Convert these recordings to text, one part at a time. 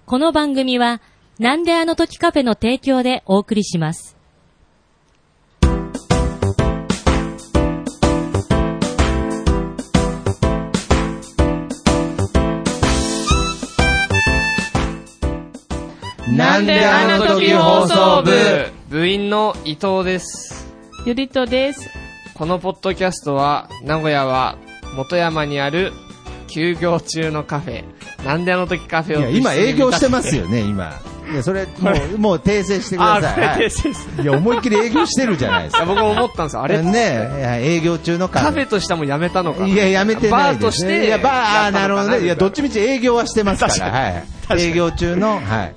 この番組はなんであの時カフェの提供でお送りします。 なんであの時放送部、部員の伊藤です。 ゆりとです。 このポッドキャストは名古屋は本山にある休業中のカフェ、なんであの時カフェを。 いや今営業してますよね今。いやそれもう訂正してください。 訂正です。 いや思いっきり営業してるじゃないですか。 僕も思ったんですよ。あれねいや営業中のカフェとしてもやめたのか。 いややめてないです。 バーとして。 いやバーなるほどね。いやどっちみち営業はしてますから。はい。営業中のはい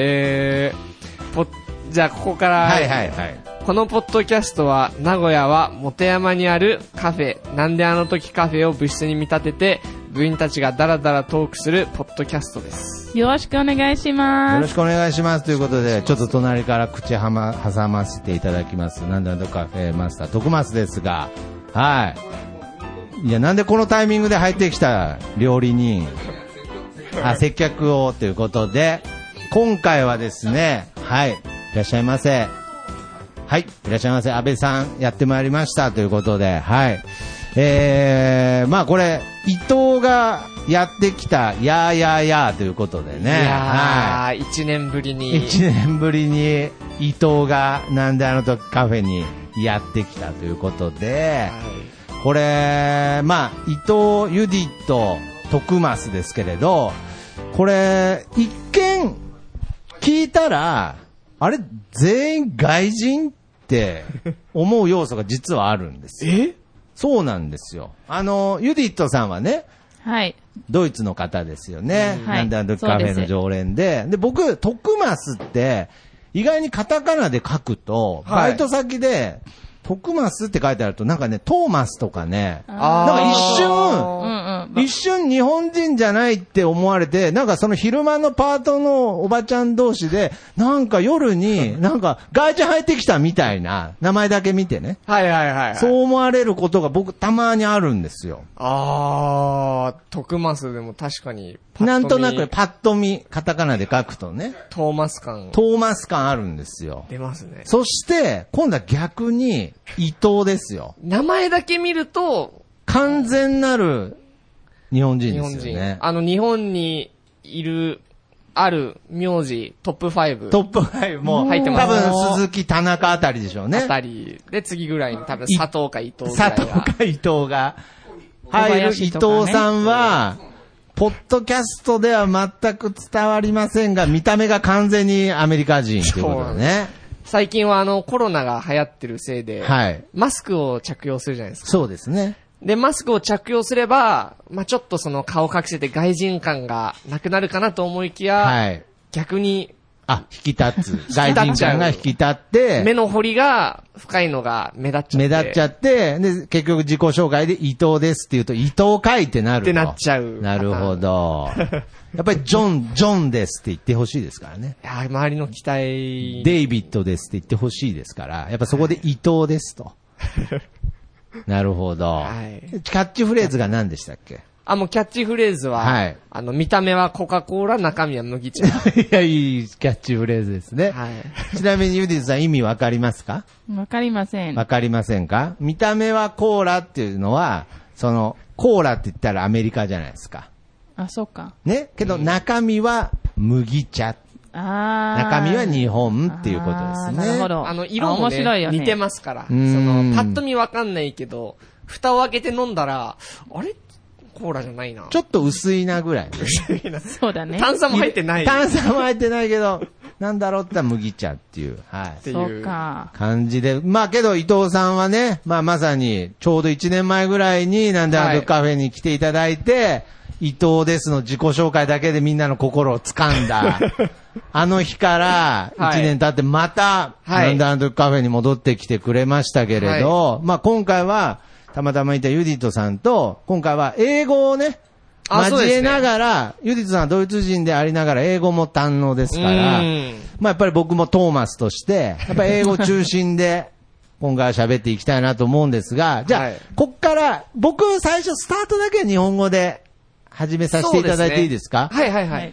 じゃあここからはいはいはい。 このポッドキャストは名古屋は本山にあるカフェなんであの時カフェを部室に見立てて部員たちがダラダラトークするポッドキャストです。 よろしくお願いします。 よろしくお願いしますということでちょっと隣から口挟ませていただきますなんであの時カフェマスター徳松ですが、はいいやなんでこのタイミングで入ってきた料理人接客をということで今回はですねはいいらっしゃいませはいいらっしゃいませ安倍さんやってまいりましたということではいまあこれ伊藤がやってきたやーやーやーということでねいやー、1年ぶりに伊藤がなんであの時カフェにやってきたということで、これまあ伊藤ユディット徳増ですけれどこれ一見聞いたらあれ全員外人って思う要素が実はあるんですよ。そうなんですよ。ユディットさんはね、 はい、 ドイツの方ですよね。なんであの時カフェの常連で、僕徳増って意外にカタカナで書くと、バイト先で徳増って書いてあるとなんかねトーマスとかね、なんか一瞬日本人じゃないって思われて、なんかその昼間のパートのおばちゃん同士でなんか夜になんか外人入ってきたみたいな名前だけ見てね、そう思われることが僕たまにあるんですよ。 徳増でも確かになんとなくパッと見カタカナで書くとねトーマス感あるんですよ。 出ますね。 そして今度は逆に伊藤ですよ。 名前だけ見ると完全なる日本人ですよね。 日本にいるある名字トップ5 も入ってます。 多分鈴木田中あたりでしょうね。 あたりで次ぐらいに多分佐藤か伊藤ぐらいが入る伊藤さんはポッドキャストでは全く伝わりませんが見た目が完全にアメリカ人ということでね。 最近はコロナが流行ってるせいで、マスクを着用するじゃないですか。 そうですね。 で、マスクを着用すれば、まあ、ちょっとその顔隠せて外人感がなくなるかなと思いきや、逆に、 引き立つ。外人感が引き立って、 目の彫りが深いのが目立っちゃって、 で、結局自己紹介で伊藤ですって言うと、伊藤会ってなると。 ってなっちゃう。 なるほど。やっぱりジョンですって言ってほしいですからね。 いや、周りの期待。 デイビッドですって言ってほしいですから、やっぱそこで伊藤ですと。なるほど。キャッチフレーズが何でしたっけ？ もうキャッチフレーズは、見た目はコカ・コーラ、中身は麦茶。 いや、いいキャッチフレーズですね。ちなみにユディさん意味わかりますか？ わかりません。 わかりませんか？見た目はコーラっていうのは、コーラって言ったらアメリカじゃないですか。 そうか。 ね。けど中身は麦茶。中身は日本っていうことですね。 なるほど。 色もね、似てますから。パッと見わかんないけど、蓋を開けて飲んだら、あれコーラじゃないな。 ちょっと薄いなぐらい、 ね。そうだね。 炭酸も入ってない。 炭酸も入ってないけど、なんだろうって麦茶っていう、 そうか。 感じで。まあけど伊藤さんはね、まさにちょうど1年前ぐらいになんであのカフェに来ていただいて、伊藤ですの自己紹介だけでみんなの心を掴んだ。あの日から1年経ってまた、なんであのカフェに戻ってきてくれましたけれど、まあ今回は、たまたまいたユディットさんと、今回は英語をね、交えながら、ユディットさんはドイツ人でありながら英語も堪能ですから、まあやっぱり僕もトーマスとして、やっぱり英語中心で、今回は喋っていきたいなと思うんですが、じゃあ、こっから、僕最初スタートだけ日本語で始めさせていただいていいですか？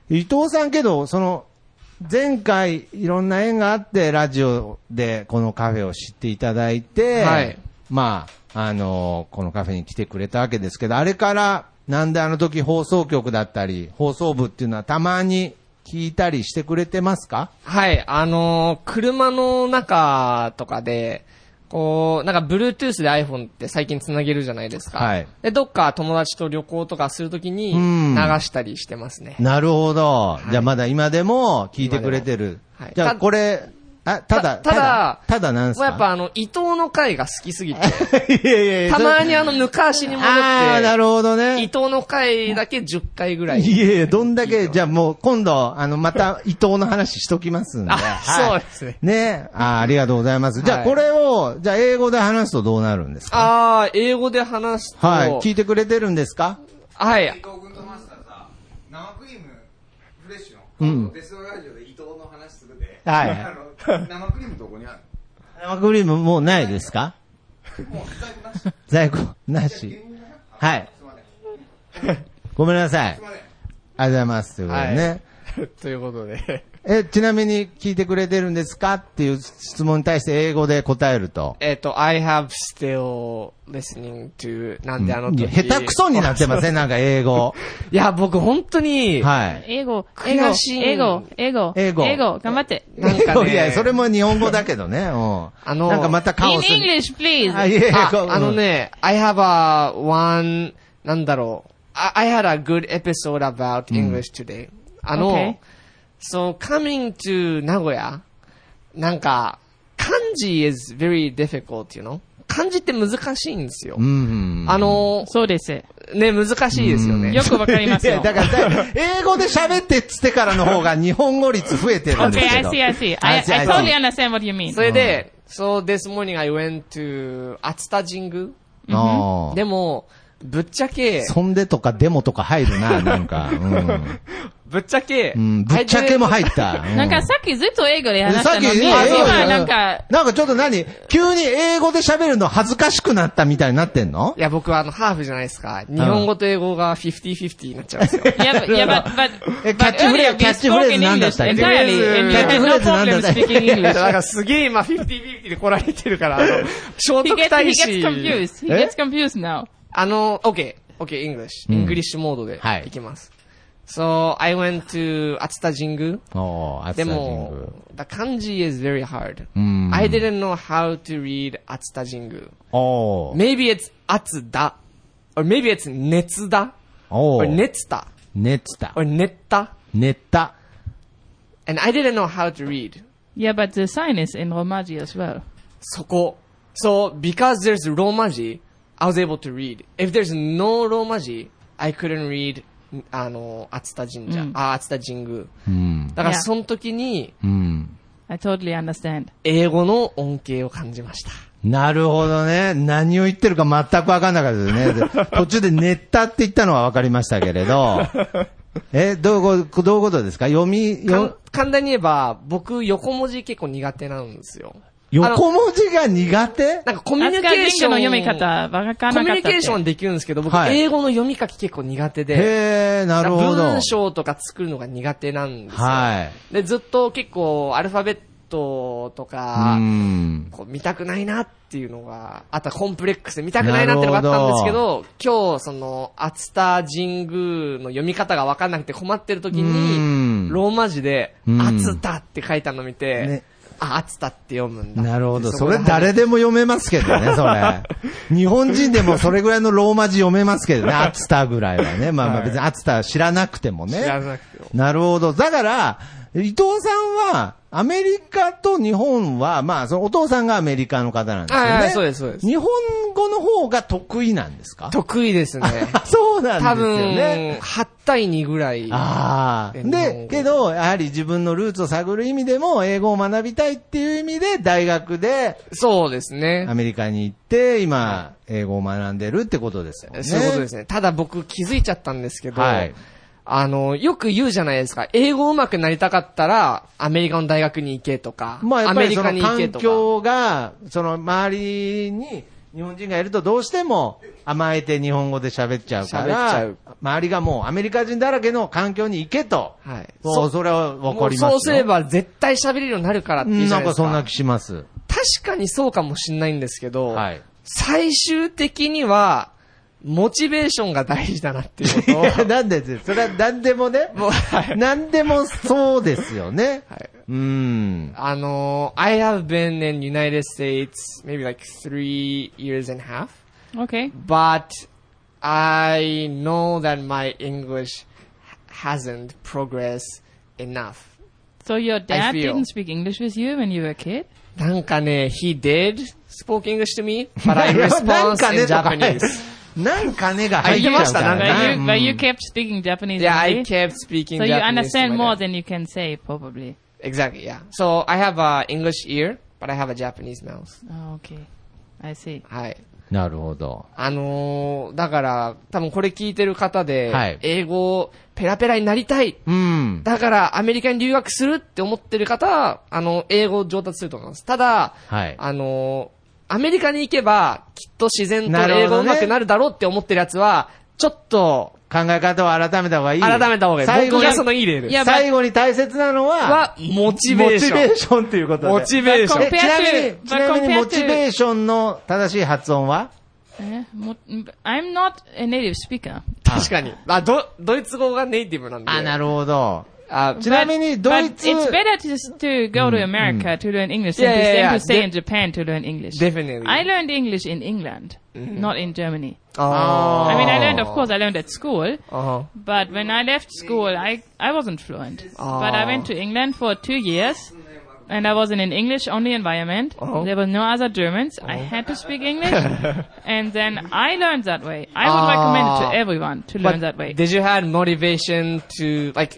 伊藤さんけど、前回いろんな縁があって、ラジオでこのカフェを知っていただいて、 はい。 まあ、このカフェに来てくれたわけですけど、あれからなんであの時放送局だったり、放送部っていうのはたまに聞いたりしてくれてますか？ はい、車の中とかで、こう、なんか Bluetooth で iPhone って最近つなげるじゃないですか。 はい。 で、どっか友達と旅行とかするときにうん流したりしてますね。 なるほど。 いじゃあまだ今でも聞いてくれてる。 はいじゃあこれ、ただなんですか？ やっぱ伊藤の回が好きすぎて、 いやいやいやたまに昔に戻って、 なるほどね。 伊藤の回だけ10回ぐらい。 いやいや、どんだけ、じゃあもう今度、また伊藤の話しときますんで。 あ、 はいそうですね。 ね。ありがとうございます。じゃあこれを、じゃあ英語で話すとどうなるんですか？ 英語で話すと。 はい。聞いてくれてるんですか？ はい。 伊藤君とマスターさ、生クリームフレッシュの、 うん別のラジオで伊藤の話するで、 はい生クリームどこにある？ 生クリームもうないですか？ もう在庫なし。 在庫なし。はい。 すいません。 ごめんなさい。 すいません。 ありがとうございます。ということでね。 ということで。 ちなみに聞いてくれてるんですかっていう質問に対して英語で答えると。 I have still listening to なんであの時。 いや下手くそになってませんなんか英語。 いや、僕本当に、 はい。 英語、 悔しい英語、頑張って。 なんかねいや、それも日本語だけどね。なんかまたカ In オスに。 English, please. あ、いやいや I have a one, なんだろう。I had a good episode about English today. Okay. So coming to 名古屋、なんか、漢字 is very difficult, you know? 漢字って難しいんですよ。 うん。 そうです。 ね、難しいですよね。 よくわかりますよ。 いや、だから、英語で喋ってっつってからの方が日本語率増えてるんです Okay, けど。 I see. I totally understand what you mean. それで、so this morning I went to 熱田神宮。 あーでも、ぶっちゃけ、 そんでとかデモとか入るな、なんか。 ぶっちゃけ、 ぶっちゃけも入った。 なんかさっきずっと英語で話したのに、 さっき英語で今なんか、 なんかちょっと急に英語で喋るの恥ずかしくなったみたいになってんの？ いや、僕はハーフじゃないですか。日本語と英語が50-50になっちゃうんですよ。 Yeah, but キャッチフレーズなんだったっけ？ entirely, and you キャッチ have フレ no ーズなんだ problem ったっけ？ speaking だ English. からすげえ今50-50で来られてるから、聖徳 He 太 gets 子。 confused. He gets confused now. OK, English. イングリッシュモードではいいきます。So, I went to 熱田神宮。でも、the 漢字 is very hard. I didn't know how to read 熱田神宮。Maybe it's 熱田 or maybe it's 熱田 or 熱田 or 熱田 and I didn't know how to read. Yeah, but the sign is in Romaji as well. そこ。So, because there's Romaji, I was able to read. If there's no Romaji, I couldn't read 熱田神社。熱田神宮。だからその時に、 I totally understand. 英語の恩恵を感じました。 なるほどね。何を言ってるか全く分かんなかったですね。途中で寝たって言ったのは分かりましたけれど。どういうことですか？ 簡単に言えば、僕、横文字結構苦手なんですよ。 横文字が苦手？ なんかコミュニケーション。 の読み方、わからなかったって。 コミュニケーションできるんですけど、僕、英語の読み書き結構苦手で。 へー、なるほど。 文章とか作るのが苦手なんですよ。 はい。 で、ずっと結構、アルファベットとか、こう見たくないなっていうのが、あとはコンプレックスで見たくないなっていうのがあったんですけど、今日、熱田神宮の読み方がわかんなくて困ってる時に、ローマ字で、熱田って書いたのを見て、熱田って読むんだ。 なるほど。それ誰でも読めますけどね、それ。日本人でもそれぐらいのローマ字読めますけどね、熱田ぐらいはね。まあ別に熱田知らなくてもね。 知らなくても。 なるほど。だから、伊藤さんは、アメリカと日本は、まあ、そのお父さんがアメリカの方なんですよね。 はい、そうです、そうです。 日本語の方が得意なんですか？ 得意ですね。 そうなんですよね。 多分、8対2ぐらい。 で、けど、やはり自分のルーツを探る意味でも、英語を学びたいっていう意味で、大学で、 そうですね。 アメリカに行って、今、英語を学んでるってことですよね。 そういうことですね。ただ僕気づいちゃったんですけど、よく言うじゃないですか。英語上手くなりたかったら、アメリカの大学に行けとか、 まあ、やっぱりそのアメリカに行けとか。 環境が、その周りに、 日本人がいるとどうしても甘えて日本語で喋っちゃうか喋っちゃらう、 周りがもうアメリカ人だらけの環境に行けと。 はい。 それはわかもうりますよ。 そうすれば絶対喋れるようになるからっていうじゃなんないですか。 かそんな気します。 確かにそうかもしれないんですけど、 はい。 最終的には、モチベーションが大事だなっていうことを。 いやなんでですそれは何でもね、 もうはい何でもそうですよね。 はい I have been in United States maybe like 3 years and a half, Okay. but I know that my English hasn't progressed enough. So your dad feel. didn't speak English with you when you were a kid? なんかね、he did spoke English to me, but I なん respond かね in とか Japanese. なんかねが入っちゃうからなんか But you kept speaking Japanese Yeah, I only? kept speaking So Japanese. you to understand my more dad. than you can say, probably. Exactly, yeah. So I have a English ear, but I have a Japanese mouth. Oh, okay. I see. はい。 なるほど。 だから、多分これ聞いてる方で、 はい英語ペラペラになりたい。 うん。 だからアメリカに留学するって思ってる方は、英語上達すると思います。ただ、 はい。 アメリカに行けば、きっと自然となるほどね英語上手くなるだろうって思ってるやつは、ちょっと、 考え方を改めた方がいい。 改めた方がいい。 最後に僕がそのいい例です。 いや最後に大切なのは、 モチベーション。 モチベーションっていうことで。 モチベーション。 But ちなみ compared に、 to- ちなみに but compared to- モチベーションの正しい発音は I'm not a native speaker. 確かに。ドイツ語がネイティブなんで。 あ、なるほど。 あちなみに、ドイ But ツ、 it's better to go to America to learn English than Yeah, to yeah, stay yeah. in Japan to learn English. Definitely. I learned English in England, not in Germany. Oh. I mean, I learned, of course, I learned at school, Uh-huh. but when I left school, I wasn't fluent. But I went to England for 2 years, and I was in an English-only environment. There were no other Germans. I had to speak English, and then I learned that way. I would recommend it to everyone to learn that way. Did you have motivation to, like,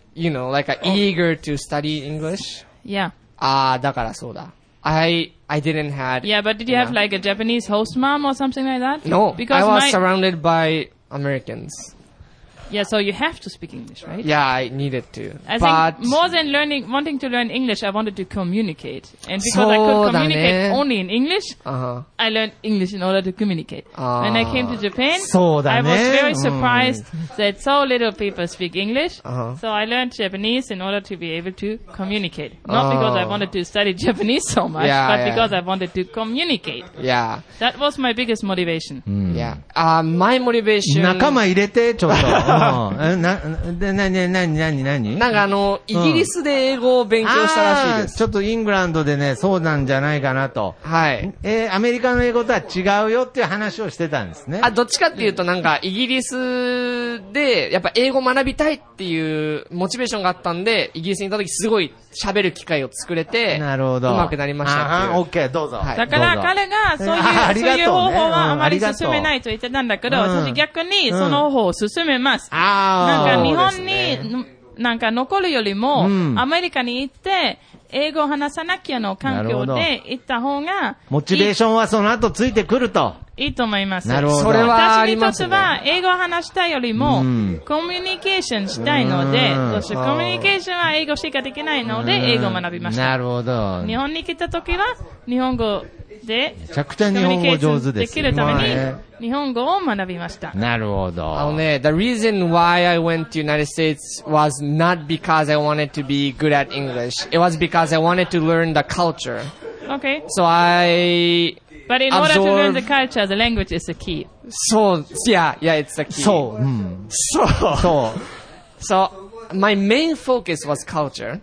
eager to study English? Yeah. だからそうだ。I didn't have. Yeah, but did you have like a Japanese host mom or something like that? No, Because I was my, surrounded by Americans. yeah, so you have to speak English, right? Yeah, I needed to. I but think more than wanting to learn English, I wanted to communicate. And because I could communicate only in English, uh-huh. I learned English in order to communicate. When I came to Japan, そうだ I ね。 was very surprised that so little people speak English. Uh-huh. So I learned Japanese in order to be able to communicate. Not because I wanted to study Japanese so much, Yeah, but yeah. because I wanted to communicate. Yeah, That was my biggest motivation. yeah. My motivation. 仲間入れて、ちょっと。何なんかイギリスで英語を勉強したらしいです。 ちょっとイングランドでね、そうなんじゃないかなと。 はい。 アメリカの英語とは違うよっていう話をしてたんですね。 どっちかっていうとなんかイギリスでやっぱ英語学びたいっていうモチベーションがあったんで、イギリスに行った時すごい喋る機会を作れて、 なるほど。 うまくなりましたっていう。 オッケー、どうぞ。 はいだから彼がそういう、 ありがとうねそういう方法はあまりうんありがとう進めないと言ってたんだけど、 うん私逆にその方法を進めます。なんか日本に、なんか残るよりも、アメリカに行って、英語を話さなきゃの環境で行った方がモチベーションはその後ついてくると。 いいと思います。 なるほど。 それはあ私にとっりますね。 ては、英語を話したいよりも、 うんコミュニケーションしたいので、そしてコミュニケーションは英語しかできないので、英語を学びました。 なるほど。 日本に来た時は、日本語で、 めちゃくちゃ日本語上手です。 できるためにまあね、 日本語を学びました。 なるほど。 the reason why I went to United States was not because I wanted to be good at English. It was because I wanted to learn the culture. Okay. So But in order to learn the absorb- culture, the language is the key. yeah, it's the key. そう。うん。 So my main focus was culture.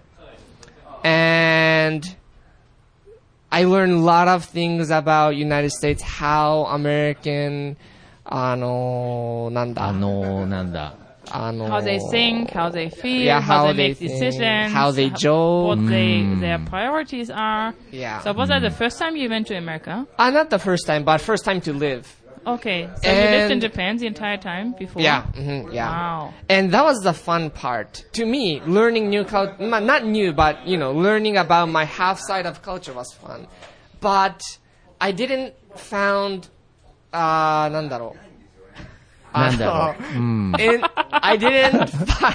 And I learned a lot of things about United States, how American, なんだ。 なんだ。 How they think, how they feel, Yeah, how how they make they think, decisions, how they joke. what their priorities are. Yeah. So was that the first time you went to America? Not the first time, but first time to live. Okay. So you lived in And- Japan the entire time before? Yeah, yeah. Wow. And that was the fun part. To me, learning new culture, not new, but, learning about my half side of culture was fun. But I didn't found, なんだろう。 なんだろう。うん。 And I didn't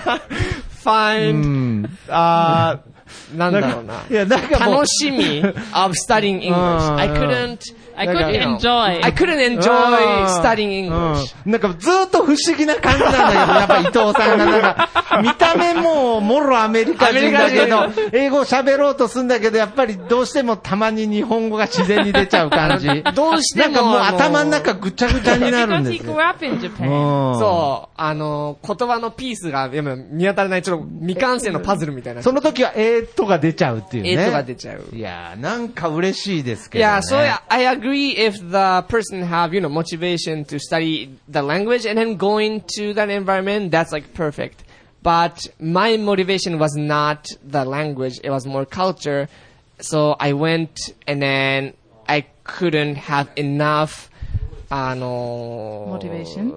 find, なんだろうな。 いや、なんかもう楽しみ of studying English. I couldn't I couldn't enjoy. I couldn't enjoy studying English. なんかずっと不思議な感じなんだけど、やっぱ伊藤さんがなんか、見た目ももろアメリカ人だけど、英語喋ろうとするんだけど、やっぱりどうしてもたまに日本語が自然に出ちゃう感じ。 どうしても。 なんかもう頭の中ぐちゃぐちゃになるんです Because he よ。 grew up in Japan. そう、言葉のピースが見当たらない、ちょっと未完成のパズルみたいな。 その時はが出ちゃうっていうね。 が出ちゃう。 いやー、なんか嬉しいですけどね。 Yeah, so I agree if the person have, motivation to study the language and then going to that environment, that's like perfect. But my motivation was not the language, it was more culture. So I went and then I couldn't have enough, motivation?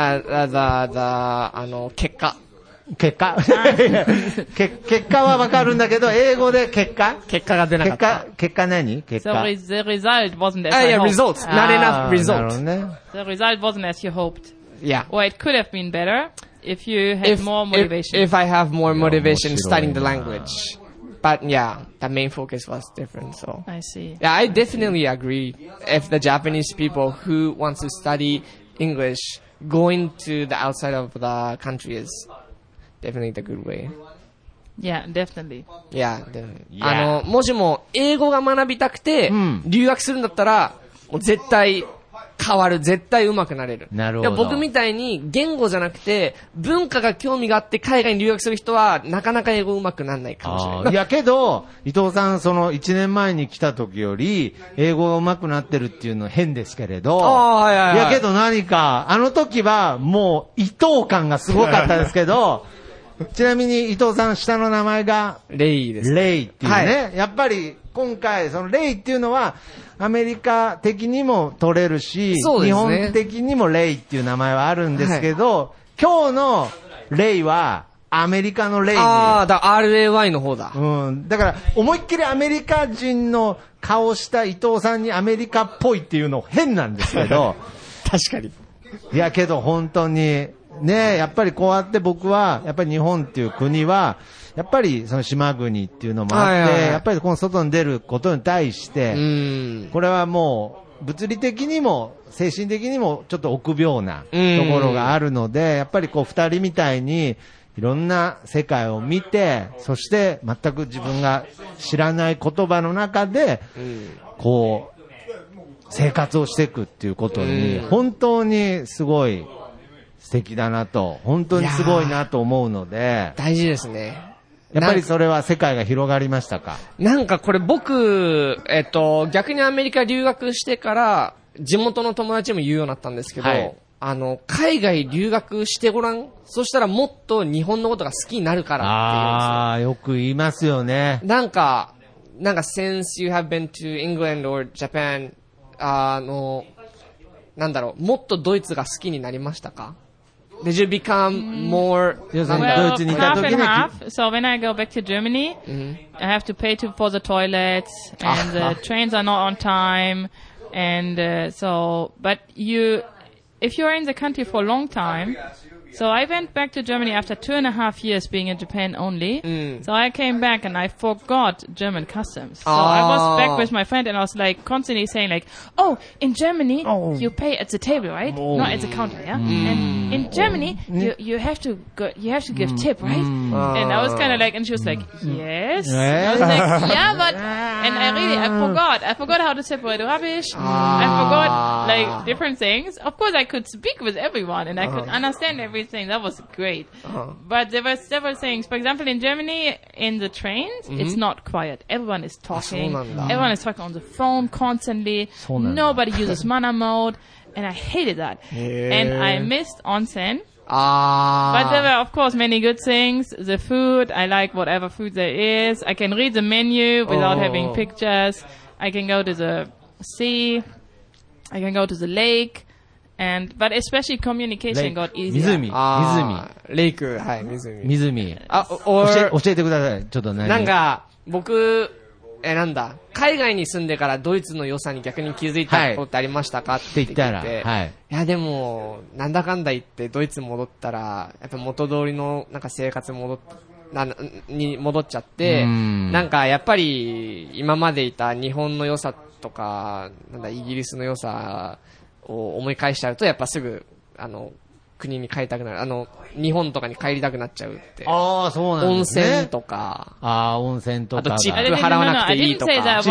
結果はわかるんだけど、英語で結果が出なかった。 結果何結果。 So the result wasn't as I hoped. Results. Not enough results. The result wasn't as you hoped. Yeah. Or it could have been better if you had more motivation. If I have more motivation studying the language. But yeah, the main focus was different, so. I see. Yeah, I definitely agree. If the Japanese people who want to study English, going to the outside of the country is definitely the good way. Yeah, definitely. Yeah, definitely. もしも英語が学びたくて、留学するんだったら、もう絶対変わる。絶対上手くなれる。 なるほど。 僕みたいに言語じゃなくて、文化が興味があって海外に留学する人は、なかなか英語上手くならないかもしれない。 いやけど、伊藤さん、その1年前に来た時より、英語が上手くなってるっていうのは変ですけれど、 はいはいはい。 いやけど何か、あの時はもう、伊藤感がすごかったですけど、ちなみに伊藤さん下の名前がレイです。 レイっていうね、 はい、 やっぱり今回そのレイっていうのはアメリカ的にも取れるし、 そうですね、 日本的にもレイっていう名前はあるんですけど、はい、今日のレイはアメリカのレイ。 RAY の方だ。 だから思いっきりアメリカ人の顔した伊藤さんにアメリカっぽいっていうの変なんですけど確かに。 いやけど本当にね、やっぱりこうやって僕は、やっぱり日本っていう国は、やっぱりその島国っていうのもあって、やっぱりこの外に出ることに対して、これはもう物理的にも精神的にもちょっと臆病なところがあるので、やっぱりこう二人みたいにいろんな世界を見て、そして全く自分が知らない言葉の中で、こう、生活をしていくっていうことに、本当にすごい、素敵だなと、本当にすごいなと思うので。 大事ですね。 やっぱりそれは世界が広がりましたか？ なんかこれ僕、逆にアメリカ留学してから、地元の友達も言うようになったんですけど、はい、海外留学してごらん。そしたらもっと日本のことが好きになるからっていうんですよ。 よく言いますよね。 なんか、since you have been to England or Japan, なんだろう、もっとドイツが好きになりましたか？Did you become more? Well, half and half. So when I go back to Germany, I have to pay for the toilets, and the trains are not on time, and but if you're in the country for a long time, so I went back to Germany after 2.5 years being in Japan only. So I came back and I forgot German customs. So I was back with my friend and I was like constantly saying like, oh, in Germany, you pay at the table, right? Not at the counter, yeah? And in Germany, you have to give tip, right? And I was kind of like, and she was like, yes. I was like, yeah, but, and I forgot how to separate rubbish. I forgot like different things. Of course I could speak with everyone and I could understand everything. That was great. But there were several things. For example, in Germany, in the trains, it's not quiet. Everyone is talking. Everyone is talking on the phone constantly. Nobody uses mana mode. And I hated that. And I missed onsen. But there were, of course, many good things. The food, I like whatever food there is. I can read the menu without having pictures. I can go to the sea. I can go to the lake. But especially communication got easier. レイク、はい、 湖。教えてください。ちょっと何？ なんか、僕、海外に住んでからドイツの良さに逆に気づいたことってありましたかって言って、はい、いやでも、なんだかんだ言ってドイツ戻ったら、やっぱ元通りのなんか生活戻っに戻っちゃって、なんかやっぱり今までいた日本の良さとか、なんだイギリスの良さを思い返しちゃうと、やっぱすぐ、国に帰りたくなる。日本とかに帰りたくなっちゃうって。 ああ、そうなんですね。 温泉とか。 温泉とか。 あとチップ払わなくていいとか。 I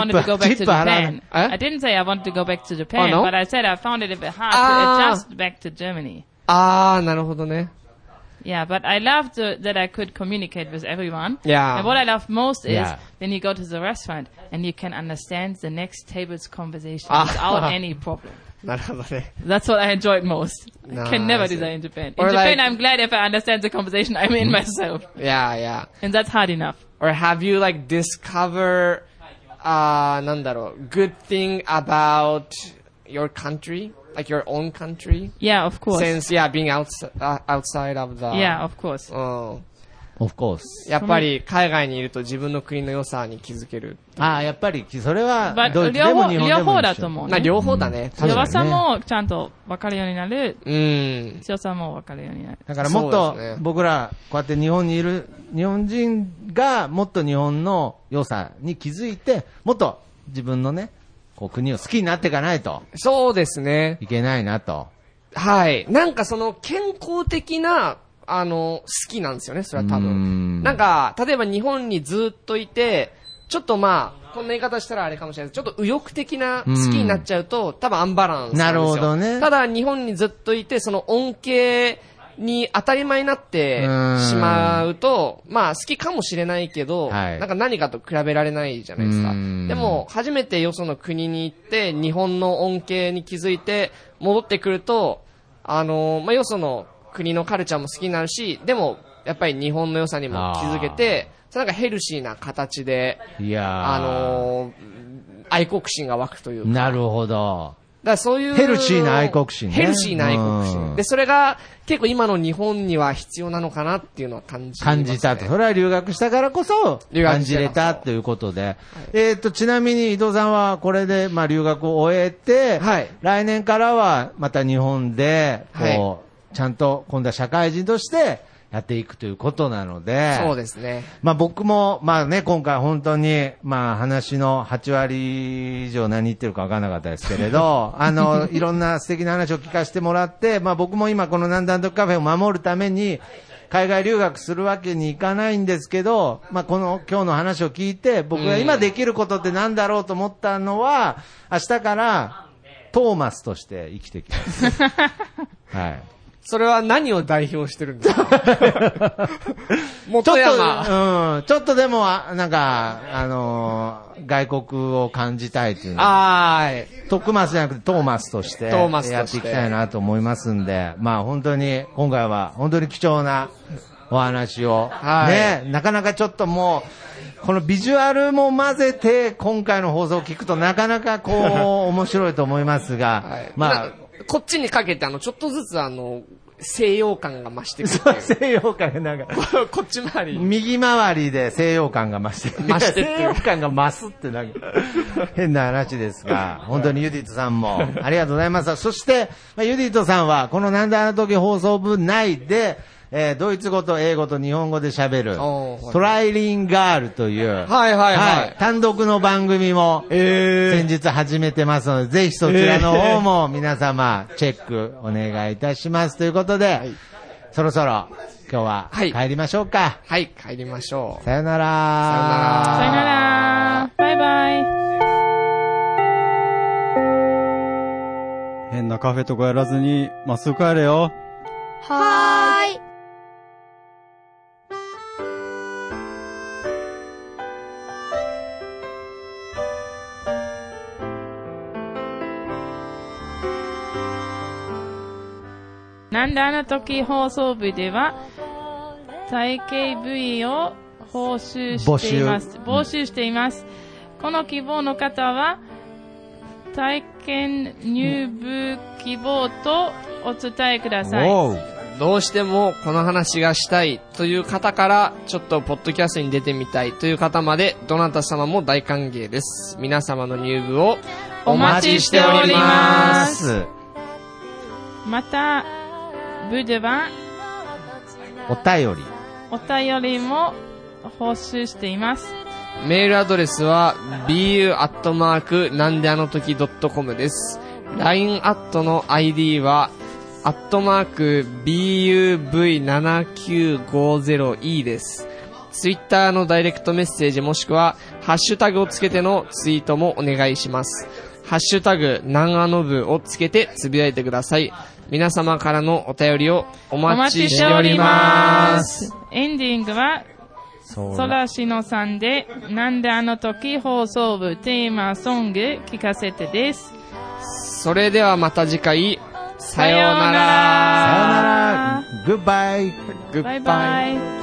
didn't say I wanted to go back to Japan, but I said I found it a bit hard to adjust back to Germany. なるほどね。 Yeah, but I loved that I could communicate with everyone. Yeah. And what I love most is when you go to the restaurant and you can understand the next table's conversation without any problem. なるほどね。 That's what I enjoyed most. I can never do that in Japan. In Japan, I'm glad if I understand the conversation I'm in myself. Yeah. And that's hard enough. Or have you like discovered, なんだろう、good thing about your country? Like your own country? Yeah, of course. Since, being outside of the... Yeah, of course. Of course. やっぱり海外にいると自分の国の良さに気づける。 やっぱり、それは、ドイツでも日本でも両方だと思うね。 両方だね。 弱さもちゃんと分かるようになる。強さも分かるようになる。 だからもっと、僕ら、こうやって日本にいる日本人がもっと日本の良さに気づいて、もっと自分のね、国を好きになっていかないと。 そうですね。 いけないなと。 はい。なんかその健康的な、好きなんですよね、それは多分。なんか、例えば日本にずっといて、ちょっとこんな言い方したらあれかもしれないです。ちょっと右翼的な好きになっちゃうと、多分アンバランスなんですよ。なるほどね。ただ日本にずっといて、その恩恵に当たり前になってしまうと、好きかもしれないけど、なんか何かと比べられないじゃないですか。でも、初めてよその国に行って、日本の恩恵に気づいて戻ってくると、よその国のカルチャーも好きになるし、でも、やっぱり日本の良さにも気づけて、なんかヘルシーな形で、愛国心が湧くというか。 なるほど。 だからそういう。 ヘルシーな愛国心ね。 ヘルシーな愛国心。で、それが結構今の日本には必要なのかなっていうのは感じますね。 感じたと。それは留学したからこそ感じれたということで。ちなみに伊藤さんはこれで留学を終えて、来年からはまた日本で、ちゃんと今度は社会人としてやっていくということなので。 そうですね。 僕も、今回本当に、話の8割以上何言ってるか分からなかったですけれど、いろんな素敵な話を聞かせてもらって、僕も今このなんだんとカフェを守るために、海外留学するわけにいかないんですけど、今日の話を聞いて、僕が今できることって何だろうと思ったのは、明日からトーマスとして生きていきます。はい。 それは何を代表してるんですか元山。 ちょっとでも、なんか、外国を感じたいというのトクマスじゃなくてトーマスとしてやっていきたいなと思いますんで、本当に、今回は本当に貴重なお話を、ね、なかなかちょっともう、このビジュアルも混ぜて、今回の放送を聞くとなかなか面白いと思いますが、 こっちにかけてちょっとずつ西洋感が増してくる。 西洋感がなんか、 こっち回り。 右回りで西洋感が増してくる。西洋感が増すってなんか、変な話ですが、本当にユディットさんもありがとうございます。そして、ユディットさんは、このなんであの時放送部内で、ドイツ語と英語と日本語で喋る、トライリンガールという、単独の番組も、先日始めてますので、ぜひそちらの方も皆様、チェックお願いいたしますということで、そろそろ今日は帰りましょうか。 はい、帰りましょう。 さよなら。 さよなら。バイバイ。 変なカフェとかやらずに、まっすぐ帰れよ。 はーい。 なんであの時放送部では体型部位を募集しています。この希望の方は体験入部希望とお伝えください。 どうしてもこの話がしたいという方からちょっとポッドキャストに出てみたいという方までどなた様も大歓迎です。皆様の入部をお待ちしております。 また部ではお便りも募集しています。 メールアドレスは bu@ なんであの時 .com です。LINE アットの ID は@buv7950e です。ツイッターのダイレクトメッセージもしくはハッシュタグをつけてのツイートもお願いします。ハッシュタグなんあの部をつけてつぶやいてください。皆様からのお便りをお待ちしております。 エンディングはソラシノさんでなんであの時放送部テーマソング聞かせてです。 それではまた次回、さようなら。 さようなら。グッバイ。 バイバイ。